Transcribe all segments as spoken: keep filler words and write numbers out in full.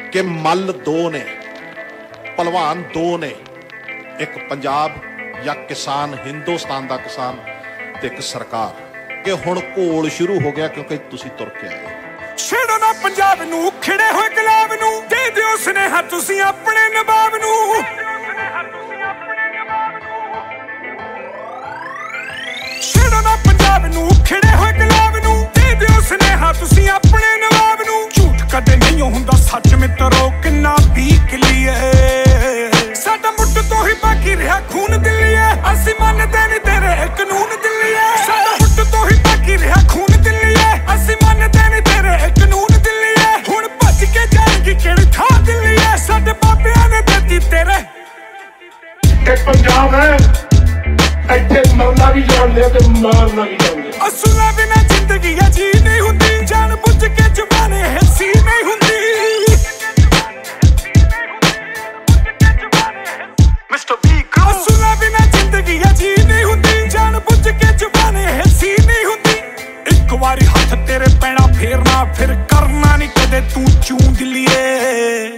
कि मल दो ने, भलवान दो ने, एक पंजाब या किसान हिंदुस्तान का किसान ते एक सरकार। कि हुण घोल शुरू हो गया क्योंकि तुसीं तुर के आए। छेड़ो ना पंजाब नूं, खिड़े होए गुलाब नूं, दे दिओ सुनेहा तुसीं अपने नवाब नूं। छेड़ो ना पंजाब नूं, खिड़े होए गुलाब नूं, दे दिओ सुनेहा तुसीं अपने नवाब नूं। झूठ कदे नहीं हुंदा सच मित्रो, किन्ना भी कलीए साडा मुੱਢ तो ही बाकी रहा खून दिल्लीए। असीं मनदे नहीं तेरे कानून दिल्लीए, साडा मुੱਢ तो ही बाकी रहा खून दिल्लीए। असीं मनदे नहीं तेरे कानून दिल्लीए। हुण भज के जाएगी किहड़ी थां दिल्लीए, साडे बाबिਆਂ ने देती तेरे। ਇਹ ਪੰਜਾਬ ਹੈ, ਇੱਥੇ ਮਰਨਾ ਵੀ ਜਾਣਦੇ ਤੇ ਮਾਰਨਾ ਵੀ ਜਾਣਦੇ। ਅਸੂਲਾਂ ਬਿਨਾਂ ਜ਼ਿੰਦਗੀ ਅਜੀ ਨਹੀਂ ਹੁੰਦੀ, ਜਾਣ ਬੁੱਝ ਕੇ ਜਵਾਨੇ ਹਿੱਸੀ ਨਹੀਂ ਹੁੰਦੀ। ਅਸੂਲਾਂ ਬਿਨਾਂ ਜ਼ਿੰਦਗੀ ਅਜੀ ਨਹੀਂ ਹੁੰਦੀ, ਜਾਣ ਬੁੱਝ ਕੇ ਜਵਾਨੇ ਹਿੱਸੀ ਨਹੀਂ ਹੁੰਦੀ। ਇੱਕ ਵਾਰੀ ਹੱਥ ਤੇਰੇ ਪੈਣਾ ਫੇਰਨਾ, ਫਿਰ ਕਰਨਾ ਨਹੀਂ ਕਦੇ ਤੂੰ ਚੂੰ ਦਿਲੀਏ।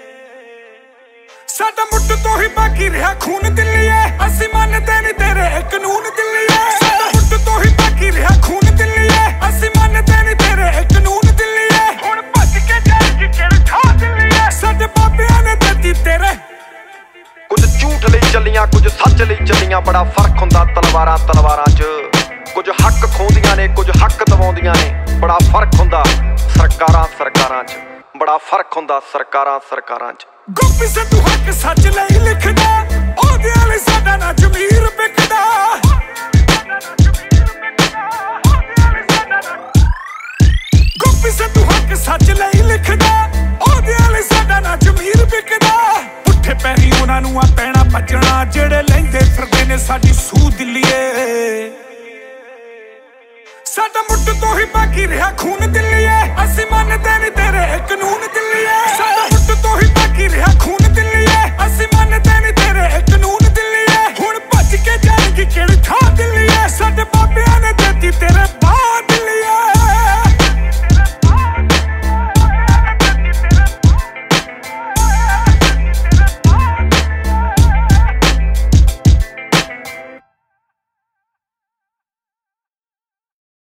ਸਾਡਾ ਮੁੱਢ ਤੋਂ ਹੀ ਬਾਕੀ ਰਿਹਾ ਖੂਨ ਦਿਲੀਏ। ਅਸੀਂ ਮੰਨਦੇ ਨਹੀਂ ਤੇਰੇ ਕਾਨੂੰਨ ਦਿਲੀਏ, ਸਾਡਾ ਮੁੱਢ ਤੋਂ ਹੀ ਬਾਕੀ ਰਿਹਾ ਖੂਨ ਦਿਲੀਏ। ਅਸੀਂ ਮੰਨਦੇ ਨਹੀਂ ਤੇਰੇ ਕਾਨੂੰਨ ਦਿਲੀਏ। ਹੁਣ ਭੱਜ ਕੇ ਜਾਏਗੀ ਕਿਹੜੀ ਥਾਂ ਦਿਲੀਏ, ਸਾਡੇ ਬਾਬਿਆਂ ਨੇ ਦਿੱਤੀ ਤੇਰੇ। ਕੁਝ ਝੂਠ ਲਈ ਚੱਲੀਆਂ, ਕੁਝ ਸੱਚ ਲਈ ਚੱਲੀਆਂ, ਬੜਾ ਫਰਕ ਹੁੰਦਾ ਤਲਵਾਰਾਂ ਤਲਵਾਰਾਂ 'ਚ। ਕੁਝ ਹੱਕ ਖੋਹਦੀਆਂ ਨੇ, ਕੁਝ ਹੱਕ ਦਵਾਉਂਦੀਆਂ ਨੇ, ਬੜਾ ਫਰਕ ਹੁੰਦਾ ਸਰਕਾਰਾਂ ਸਰਕਾਰਾਂ 'ਚ। ਬੜਾ ਫਰਕ ਹੁੰਦਾ ਸਰਕਾਰਾਂ ਸਰਕਾਰਾਂ 'ਚ। ਗੋਪੀ ਸਿੱਧੂ ਹੱਕ ਸੱਚ ਲਈ ਲਿਖਦਾ, ਉਹਦੇ ਲਈ ਸਾਡਾ ਨਾ ਜ਼ਮੀਰ ਵਿਕਦਾ। ਗੋਪੀ ਸਿੱਧੂ ਹੱਕ ਸੱਚ ਲਈ ਲਿਖਦਾ, ਉਹਦੇ ਲਈ ਸਾਡਾ ਨਾ ਜ਼ਮੀਰ ਵਿਕਦਾ। ਪੁੱਠੇ ਪੈਰੀਂ ਉਹਨਾਂ ਨੂੰ ਆ ਪੈਣਾ ਭੱਜਣਾ, ਜਿਹੜੇ ਲੈਂਦੇ ਫਿਰਦੇ ਨੇ ਸਾਡੀ ਸੂਹ ਦਿਲੀਏ। ਸਾਡਾ ਮੁੱਢ ਤੋਂ ਹੀ ਬਾਕੀ ਰਿਹਾ ਖੂਨ ਦਿਲੀਏ। ਅਸੀਂ ਮੰਨਦੇ ਨਹੀਂ ਤੇਰੇ ਕਾਨੂੰਨ ਦਿਲੀਏ, ਸਾਡਾ ਮੁੱਢ ਤੋਂ ਹੀ ਬਾਕੀ ਰਿਹਾ ਖੂਨ